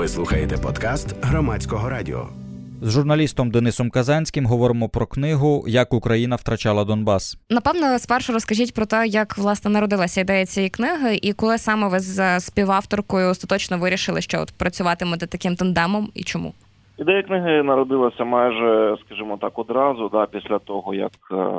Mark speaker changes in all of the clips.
Speaker 1: Ви слухаєте подкаст Громадського радіо.
Speaker 2: З журналістом Денисом Казанським говоримо про книгу «Як Україна втрачала Донбас».
Speaker 3: Напевно, спершу розкажіть про те, як, власне, народилася ідея цієї книги і коли саме ви з співавторкою остаточно вирішили, що працюватимете таким тандемом і чому?
Speaker 4: Ідея книги народилася майже, скажімо так, одразу, після того, як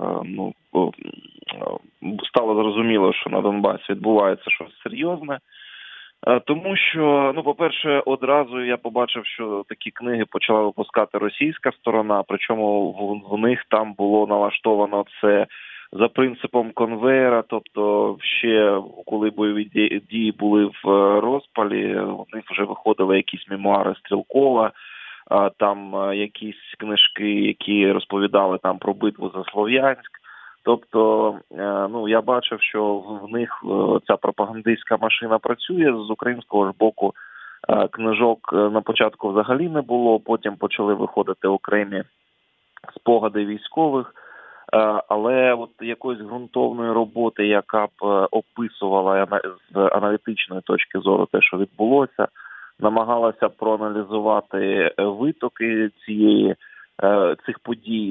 Speaker 4: стало зрозуміло, що на Донбасі відбувається щось серйозне. Тому що, по-перше, одразу я побачив, що такі книги почала випускати російська сторона, причому в них там було налаштовано це за принципом конвейера, тобто ще коли бойові дії були в розпалі, у них вже виходили якісь мемуари Стрілкова, там якісь книжки, які розповідали там про битву за Слов'янськ. Тобто, я бачив, що в них ця пропагандистська машина працює. З українського ж боку книжок на початку взагалі не було, потім почали виходити окремі спогади військових, але от якоїсь ґрунтовної роботи, яка б описувала з аналітичної точки зору те, що відбулося, намагалася проаналізувати витоки цих подій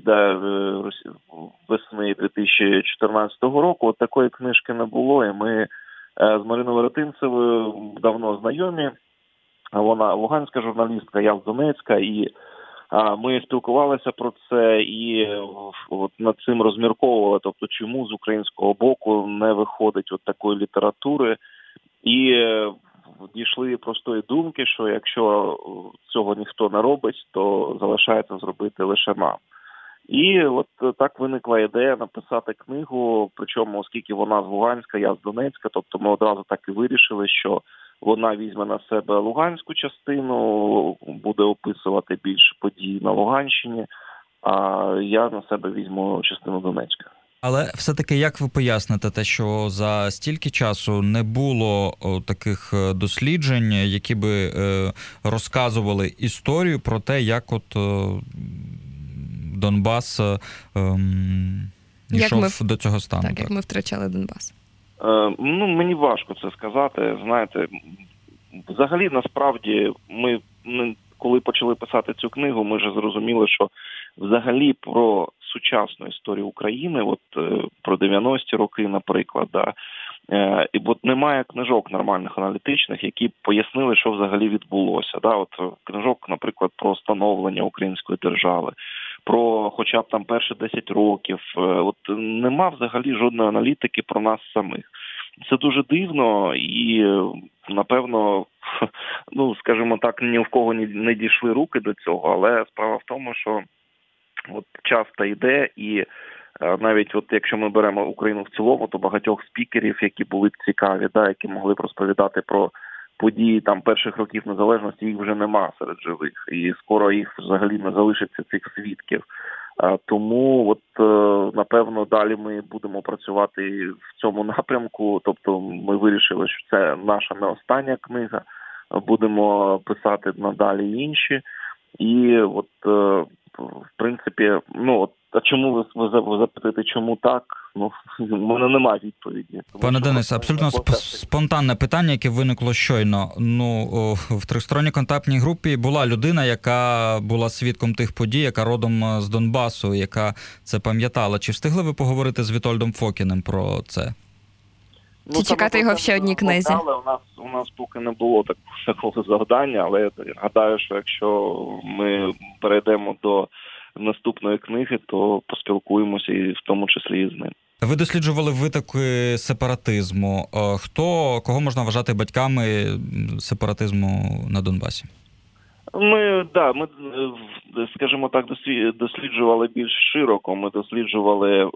Speaker 4: весни 2014 року. От такої книжки не було, і ми з Мариною Веретинцевою давно знайомі. Вона луганська журналістка, я з Донецька, і ми спілкувалися про це і от над цим розмірковували, тобто чому з українського боку не виходить от такої літератури. І дійшли простої думки, що якщо цього ніхто не робить, то залишається зробити лише нам. І от так виникла ідея написати книгу, причому оскільки вона з Луганська, я з Донецька, тобто ми одразу так і вирішили, що вона візьме на себе луганську частину, буде описувати більше подій на Луганщині, а я на себе візьму частину Донецька.
Speaker 2: Але все-таки як ви поясните те, що за стільки часу не було таких досліджень, які би розказували історію про те, як Донбас йшов до цього стану?
Speaker 3: Так, як ми втрачали Донбас.
Speaker 4: Мені важко це сказати. Знаєте, взагалі, насправді, ми коли почали писати цю книгу, ми вже зрозуміли, що взагалі про сучасну історію України, про 90-ті роки, наприклад, і немає книжок нормальних аналітичних, які пояснили, що взагалі відбулося. Книжок, наприклад, про становлення української держави, про хоча б там перші 10 років. Нема взагалі жодної аналітики про нас самих. Це дуже дивно і, напевно, скажімо так, ні в кого не дійшли руки до цього, але справа в тому, що часто йде, і навіть якщо ми беремо Україну в цілому, то багатьох спікерів, які були б цікаві, які могли б розповідати про події перших років незалежності, їх вже нема серед живих. І скоро їх взагалі не залишиться, цих свідків. Тому, напевно, далі ми будемо працювати в цьому напрямку. Тобто ми вирішили, що це наша не остання книга. Будемо писати надалі інші. І в принципі, а чому ви запитаєте, чому так? В мене немає відповіді.
Speaker 2: Пане Денисе, абсолютно спонтанне питання, яке виникло щойно. В тристоронній контактній групі була людина, яка була свідком тих подій, яка родом з Донбасу, яка це пам'ятала. Чи встигли ви поговорити з Вітольдом Фокіним про це?
Speaker 3: Чи чекати його в ще одній книзі?
Speaker 4: У нас поки не було такого завдання, але я гадаю, що якщо ми перейдемо до наступної книги, то поспілкуємося і в тому числі і з ним.
Speaker 2: Ви досліджували витоки сепаратизму. Кого можна вважати батьками сепаратизму на Донбасі?
Speaker 4: Ми, скажімо так, досліджували більш широко. Ми досліджували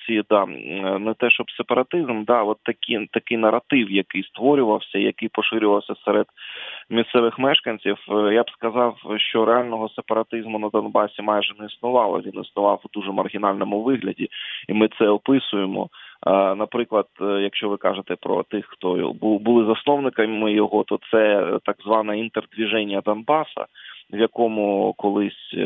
Speaker 4: не те, щоб сепаратизм, такий наратив, який створювався, який поширювався серед місцевих мешканців. Я б сказав, що реального сепаратизму на Донбасі майже не існувало. Він існував у дуже маргінальному вигляді, і ми це описуємо. Наприклад, якщо ви кажете про тих, хто були засновниками його, то це так зване інтердвіження Донбаса, в якому колись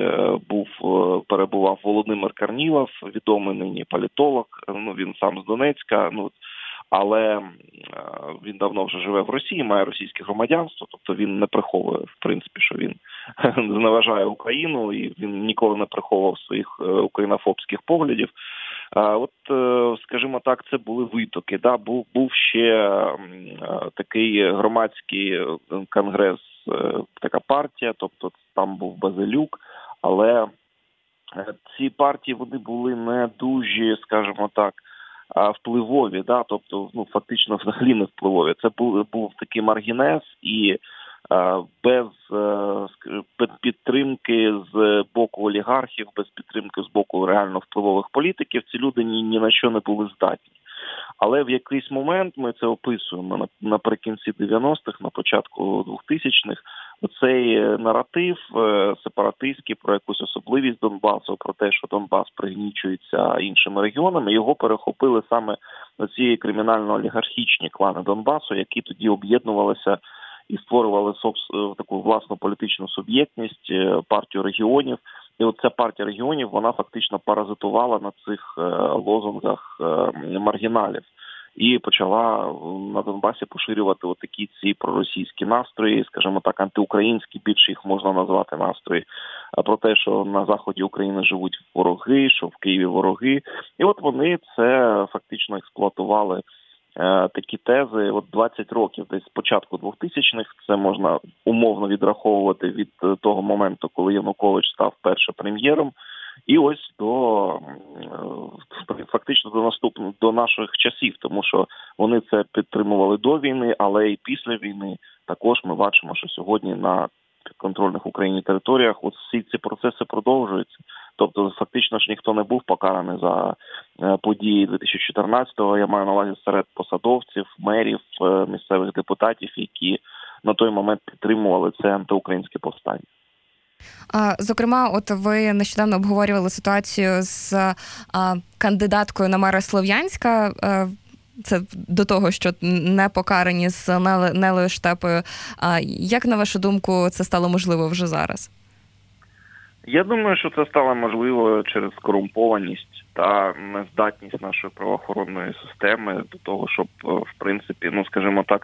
Speaker 4: перебував Володимир Корнілов, відомий нині політолог, він сам з Донецька, але він давно вже живе в Росії, має російське громадянство, тобто він не приховує, в принципі, що він зневажає Україну, і він ніколи не приховував своїх українофобських поглядів. От, скажімо так, це були витоки. Да? Був ще такий громадський конгрес, така партія, тобто там був Базилюк, але ці партії, вони були не дуже, скажімо так, впливові, да? Тобто, фактично взагалі не впливові. Це був такий маргінез, і без підтримки з боку олігархів, без підтримки з боку реально впливових політиків, ці люди ні на що не були здатні. Але в якийсь момент, ми це описуємо наприкінці 90-х, на початку 2000-х, оцей наратив сепаратистський про якусь особливість Донбасу, про те, що Донбас пригнічується іншими регіонами, його перехопили саме ці кримінально-олігархічні клани Донбасу, які тоді об'єднувалися і створювали таку власну політичну суб'єктність, партію регіонів. І от ця партія регіонів, вона фактично паразитувала на цих лозунгах маргіналів. І почала на Донбасі поширювати отакі ці проросійські настрої, скажімо так, антиукраїнські, більше їх можна назвати настрої, про те, що на заході України живуть вороги, що в Києві вороги. І от вони це фактично експлуатували, такі тези. От 20 років, десь з початку 2000-х, це можна умовно відраховувати від того моменту, коли Янукович став першим прем'єром, і ось фактично до наших часів, тому що вони це підтримували до війни, але і після війни також ми бачимо, що сьогодні на підконтрольних Україні територіях от всі ці процеси продовжуються. Тобто фактично ж ніхто не був покараний за події 2014-го, я маю на увазі серед посадовців, мерів, місцевих депутатів, які на той момент підтримували це антиукраїнське повстання.
Speaker 3: Зокрема, от ви нещодавно обговорювали ситуацію з кандидаткою на мера Слов'янська. Це до того, що не покарані з Нелею Штепою. Як, на вашу думку, це стало можливо вже зараз?
Speaker 4: Я думаю, що це стало можливо через корумпованість та нездатність нашої правоохоронної системи до того, щоб, в принципі, скажімо так,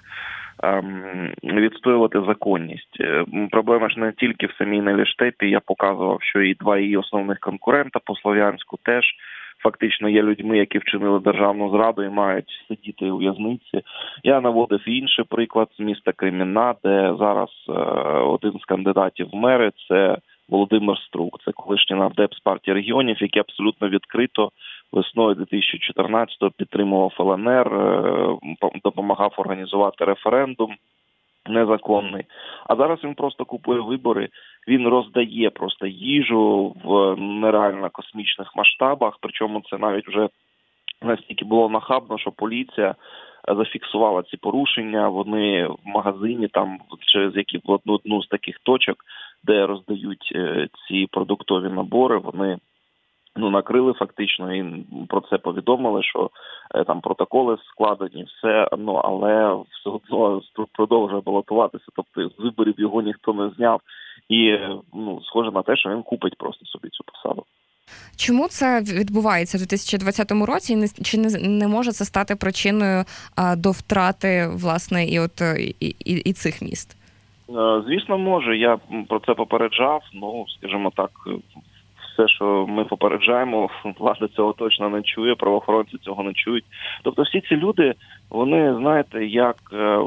Speaker 4: відстоювати законність. Проблема ж не тільки в самій Нелі Штепі. Я показував, що і два її основних конкурента по Слов'янську теж фактично є людьми, які вчинили державну зраду і мають сидіти у в'язниці. Я наводив інший приклад з міста Кремінна, де зараз один з кандидатів в мери – це Володимир Струк, це колишній нардеп з партії регіонів, який абсолютно відкрито весною 2014-го підтримував ЛНР, допомагав організувати референдум незаконний. А зараз він просто купує вибори, він роздає просто їжу в нереально космічних масштабах, причому це навіть вже настільки було нахабно, що поліція зафіксувала ці порушення, вони в магазині, там через які в одну з таких точок, де роздають ці продуктові набори, вони накрили фактично і про це повідомили, що там протоколи складені, все, але все одно продовжує балотуватися, тобто з виборів його ніхто не зняв, і схоже на те, що він купить просто собі цю посаду.
Speaker 3: Чому це відбувається в 2020 році, і чи не може це стати причиною до втрати, власне, і цих міст?
Speaker 4: Звісно, може. Я про це попереджав, скажімо так, все, що ми попереджаємо, влада цього точно не чує, правоохоронці цього не чують. Тобто всі ці люди, вони, знаєте, як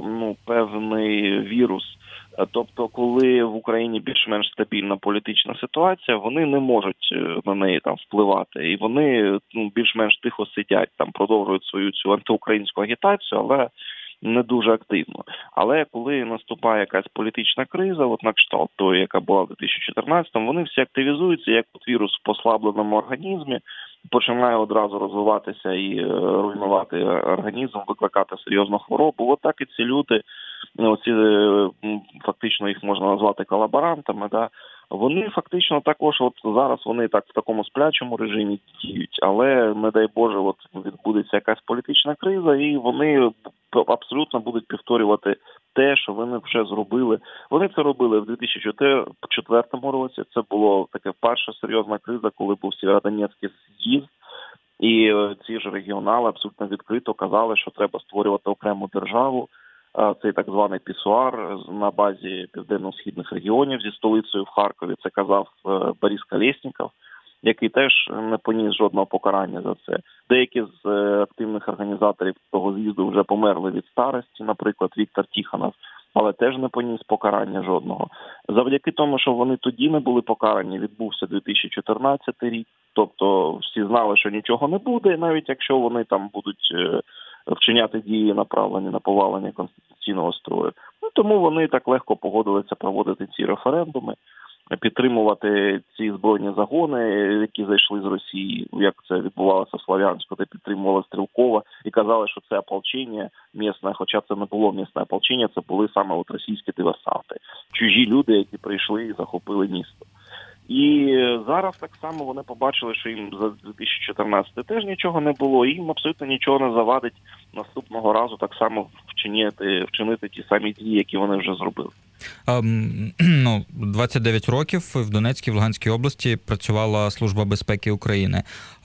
Speaker 4: певний вірус. Тобто, коли в Україні більш-менш стабільна політична ситуація, вони не можуть на неї там впливати. І вони більш-менш тихо сидять, там продовжують свою цю антиукраїнську агітацію, але не дуже активно. Але коли наступає якась політична криза, от на кшталт тої, яка була в 2014-му, вони всі активізуються, як вірус в послабленому організмі, починає одразу розвиватися і руйнувати організм, викликати серйозну хворобу. От так і ці люди, оці, фактично їх можна назвати колаборантами, да, вони фактично також, от зараз вони так в такому сплячому режимі діють, але, не дай Боже, от відбудеться якась політична криза, і вони абсолютно будуть повторювати те, що вони вже зробили. Вони це робили в 2004 році, це була така перша серйозна криза, коли був Сєвєродонецький з'їзд, І ці ж регіонали абсолютно відкрито казали, що треба створювати окрему державу. Цей так званий пісуар на базі південно-східних регіонів зі столицею в Харкові. Це казав Борис Колєсніков, який теж не поніс жодного покарання за це. Деякі з активних організаторів того з'їзду вже померли від старості, наприклад, Віктор Тихонов, але теж не поніс покарання жодного. Завдяки тому, що вони тоді не були покарані, відбувся 2014 рік, тобто всі знали, що нічого не буде, навіть якщо вони там будуть вчиняти дії, направлені на повалення конституційного строю. Тому вони так легко погодилися проводити ці референдуми, підтримувати ці збройні загони, які зайшли з Росії, як це відбувалося в Слов'янську, де підтримували Стрілкова, і казали, що це ополчення місне, хоча це не було місне ополчення, це були саме от російські диверсанти, чужі люди, які прийшли і захопили місто. І зараз так само вони побачили, що їм за 2014 теж нічого не було, і їм абсолютно нічого не завадить наступного разу так само вчинити ті самі дії, які вони вже зробили.
Speaker 2: 29 років в Донецькій, в Луганській області працювала Служба безпеки України.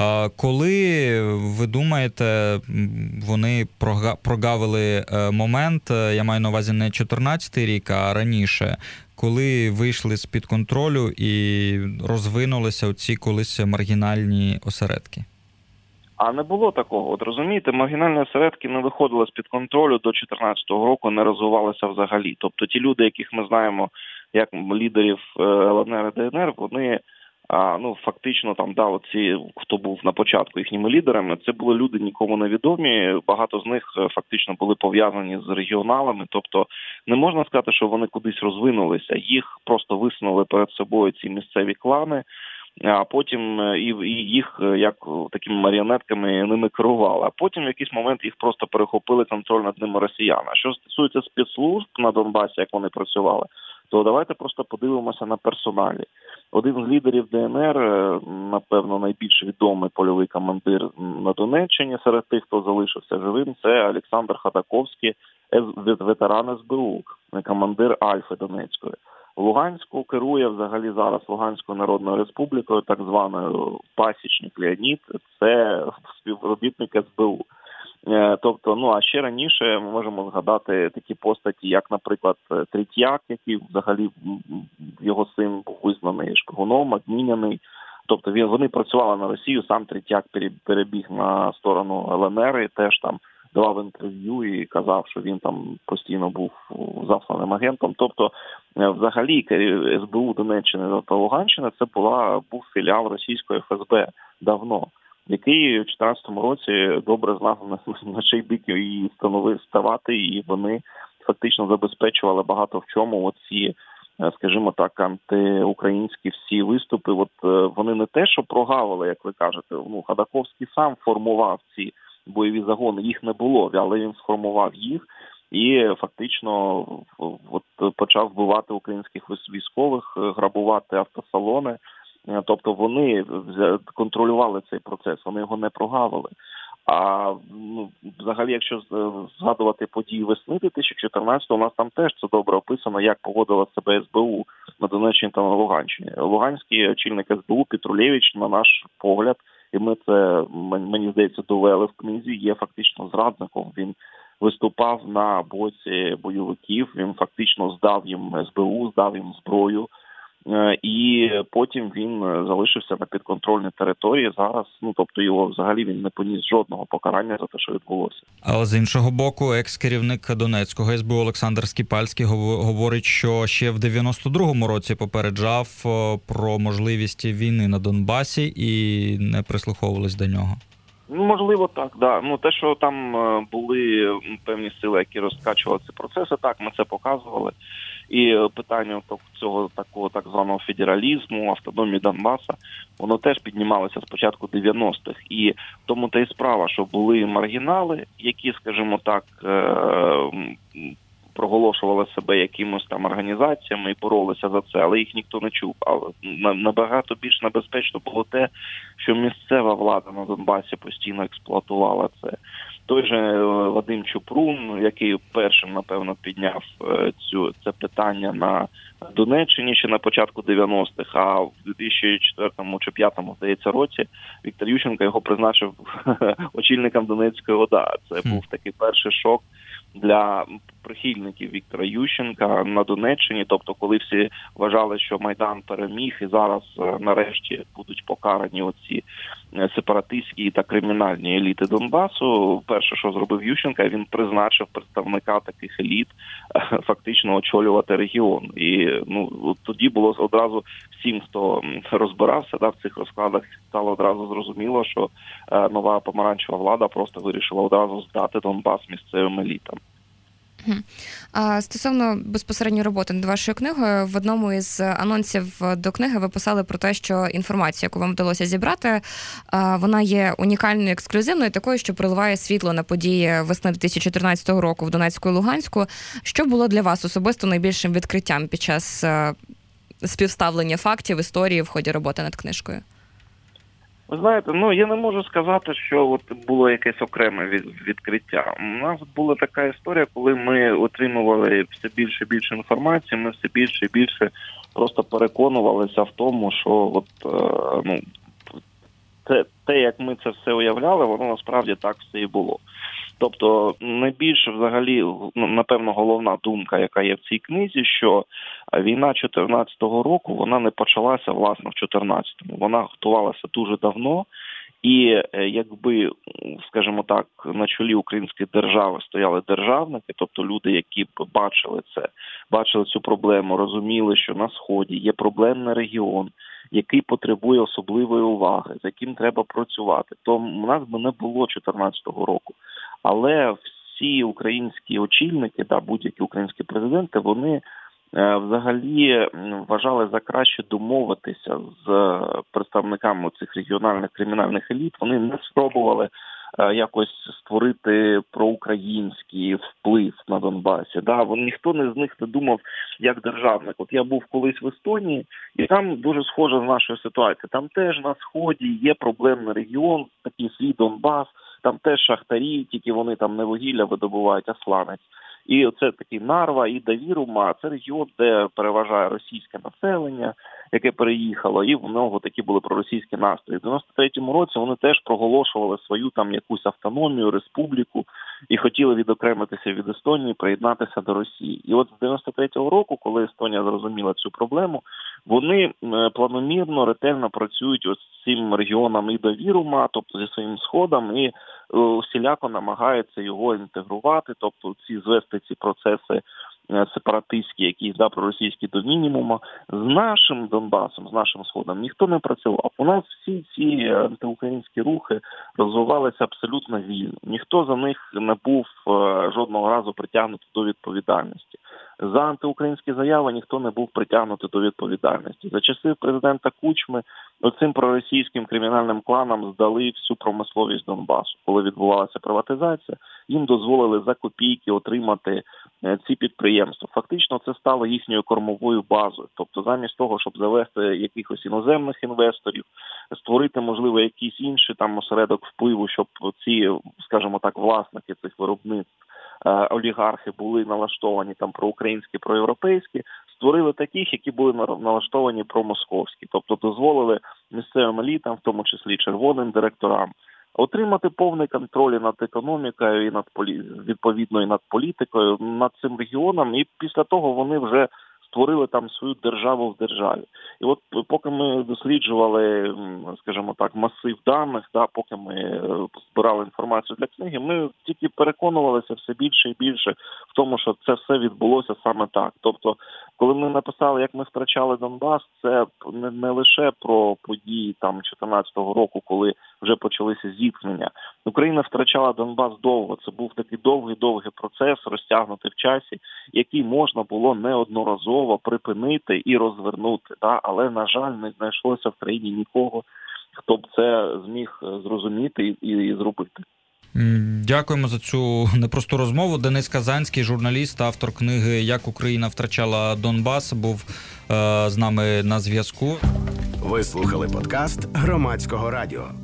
Speaker 2: Коли, ви думаєте, вони прогавили момент, я маю на увазі не 14-й рік, а раніше, коли вийшли з-під контролю і розвинулися оці колись маргінальні осередки?
Speaker 4: А не було такого. От розумієте, маргінальні осередки не виходили з-під контролю до 2014 року, не розвивалися взагалі. Тобто ті люди, яких ми знаємо як лідерів ЛНР і ДНР, вони фактично там, оці, хто був на початку їхніми лідерами, це були люди нікому не відомі, багато з них фактично були пов'язані з регіоналами, тобто не можна сказати, що вони кудись розвинулися, їх просто висунули перед собою ці місцеві клани, а потім і їх як такими маріонетками ними керували, а потім в якийсь момент їх просто перехопили контроль над ними росіяни. А що стосується спецслужб на Донбасі, як вони працювали, то давайте просто подивимося на персоналі. Один з лідерів ДНР, напевно, найбільш відомий польовий командир на Донеччині серед тих, хто залишився живим, це Олександр Ходаковський, ветеран СБУ, командир Альфи Донецької. Луганську керує взагалі зараз Луганською Народною Республікою, так званою Пасічник Леонід, це співробітник СБУ. Тобто, а ще раніше ми можемо згадати такі постаті, як, наприклад, Третьяк, який взагалі його син був визнаний шпигуном, обміняний. Тобто вони працювали на Росію, сам Третьяк перебіг на сторону ЛНР і теж там давав інтерв'ю і казав, що він там постійно був засланим агентом. Тобто, взагалі, СБУ Донеччини та Луганщини це був філіал російської ФСБ давно, який у 2014 році добре знав, на чий бік її ставати, і вони фактично забезпечували багато в чому оці, скажімо так, антиукраїнські всі виступи. От вони не те, що прогавили, як ви кажете, Ходаковський сам формував ці бойові загони, їх не було, але він сформував їх і фактично почав вбивати українських військових, грабувати автосалони. Тобто вони контролювали цей процес, вони його не прогавили. А взагалі, якщо згадувати події весни 2014-го, у нас там теж це добре описано, як поводила себе СБУ на Донеччині та на Луганщині. Луганський очільник СБУ Петрулєвич, на наш погляд, і ми це, мені здається, довели в книзі, є фактично зрадником. Він виступав на боці бойовиків, він фактично здав їм СБУ, здав їм зброю. І потім він залишився на підконтрольній території зараз, тобто його взагалі він не поніс жодного покарання за те, що відбулося.
Speaker 2: Але з іншого боку, екс-керівник Донецького СБУ Олександр Скіпальський говорить, що ще в 92-му році попереджав про можливість війни на Донбасі і не прислуховувались до нього.
Speaker 4: Можливо, так, да. Те, що там були певні сили, які розкачували ці процеси, так, ми це показували. І питання цього такого так званого федералізму, автономії Донбаса, воно теж піднімалося з початку 90-х. І в тому та й справа, що були маргінали, які, скажімо так, проголошували себе якимось там організаціями і боролися за це, але їх ніхто не чув. Але набагато більш небезпечно було те, що місцева влада на Донбасі постійно експлуатувала це. Той же Вадим Чупрун, який першим, напевно, підняв це питання на Донеччині ще на початку 90-х, а в 2004 чи 2005, здається, році Віктор Ющенко його призначив очільником Донецької ОДА. Це був такий перший шок для прихильників Віктора Ющенка на Донеччині, тобто коли всі вважали, що Майдан переміг і зараз нарешті будуть покарані оці сепаратистські та кримінальні еліти Донбасу, перше, що зробив Ющенко, він призначив представника таких еліт фактично очолювати регіон. І тоді було одразу всім, хто розбирався в цих розкладах, стало одразу зрозуміло, що нова помаранчева влада просто вирішила одразу здати Донбас місцевим елітам.
Speaker 3: А стосовно безпосередньої роботи над вашою книгою, в одному із анонсів до книги ви писали про те, що інформація, яку вам вдалося зібрати, вона є унікальною, ексклюзивною, такою, що проливає світло на події весни 2014 року в Донецьку і Луганську. Що було для вас особисто найбільшим відкриттям під час співставлення фактів, історії в ході роботи над книжкою?
Speaker 4: Ви знаєте, я не можу сказати, що було якесь окреме відкриття. У нас була така історія, коли ми отримували все більше і більше інформації, ми все більше і більше просто переконувалися в тому, що те, як ми це все уявляли, воно насправді так все і було. Тобто найбільше взагалі, напевно, головна думка, яка є в цій книзі, що війна 2014 року, вона не почалася, власне, в 2014-му. Вона готувалася дуже давно, і якби, скажімо так, на чолі української держави стояли державники, тобто люди, які бачили цю проблему, розуміли, що на Сході є проблемний регіон, який потребує особливої уваги, з яким треба працювати, то у нас би не було 2014 року. Але всі українські очільники та будь-які українські президенти, вони взагалі вважали за краще домовитися з представниками цих регіональних кримінальних еліт. Вони не спробували якось створити проукраїнський вплив на Донбасі. Ніхто з них не думав як державник. Я був колись в Естонії, і там дуже схоже з нашою ситуацією. Там теж на Сході є проблемний регіон, такий свій Донбас, там теж шахтарі, тільки вони там не вугілля видобувають, а сланець. І це такий Нарва і Давірума, це регіон, де переважає російське населення, яке переїхало, і в нього такі були проросійські настрої. В 93-му році вони теж проголошували свою там якусь автономію, республіку і хотіли відокремитися від Естонії, приєднатися до Росії. І от з 93-го року, коли Естонія зрозуміла цю проблему, вони планомірно, ретельно працюють ось з цим регіоном і Давірума, тобто зі своїм Сходом, і всіляко намагаються його інтегрувати, тобто звести ці процеси сепаратистські, якісь проросійські до мінімуму. З нашим Донбасом, з нашим Сходом ніхто не працював. У нас всі ці антиукраїнські рухи розвивалися абсолютно вільно. Ніхто за них не був жодного разу притягнутий до відповідальності. За антиукраїнські заяви ніхто не був притягнутий до відповідальності. За часів президента Кучми оцим проросійським кримінальним кланам здали всю промисловість Донбасу. Коли відбувалася приватизація, їм дозволили за копійки отримати ці підприємства. Фактично це стало їхньою кормовою базою. Тобто замість того, щоб завести якихось іноземних інвесторів, створити, можливо, якийсь інший осередок впливу, щоб ці, скажімо так, власники цих виробництв, олігархи були налаштовані проукраїнські, проєвропейські, створили таких, які були налаштовані промосковські. Тобто дозволили місцевим елітам, в тому числі червоним директорам, отримати повний контроль над економікою, і відповідно і над політикою, над цим регіоном, і після того вони вже створили там свою державу в державі. І от поки ми досліджували, скажімо так, масив даних, поки ми збирали інформацію для книги, ми тільки переконувалися все більше і більше в тому, що це все відбулося саме так. Тобто, коли ми написали, як ми втрачали Донбас, це не лише про події 14-го року, коли вже почалися зіткнення. Україна втрачала Донбас довго. Це був такий довгий процес, розтягнутий в часі, який можна було неодноразово припинити і розвернути. Але, на жаль, не знайшлося в країні нікого, хто б це зміг зрозуміти і зробити.
Speaker 2: Дякуємо за цю непросту розмову. Денис Казанський, журналіст, автор книги «Як Україна втрачала Донбас», був з нами на зв'язку.
Speaker 1: Ви слухали подкаст Громадського радіо.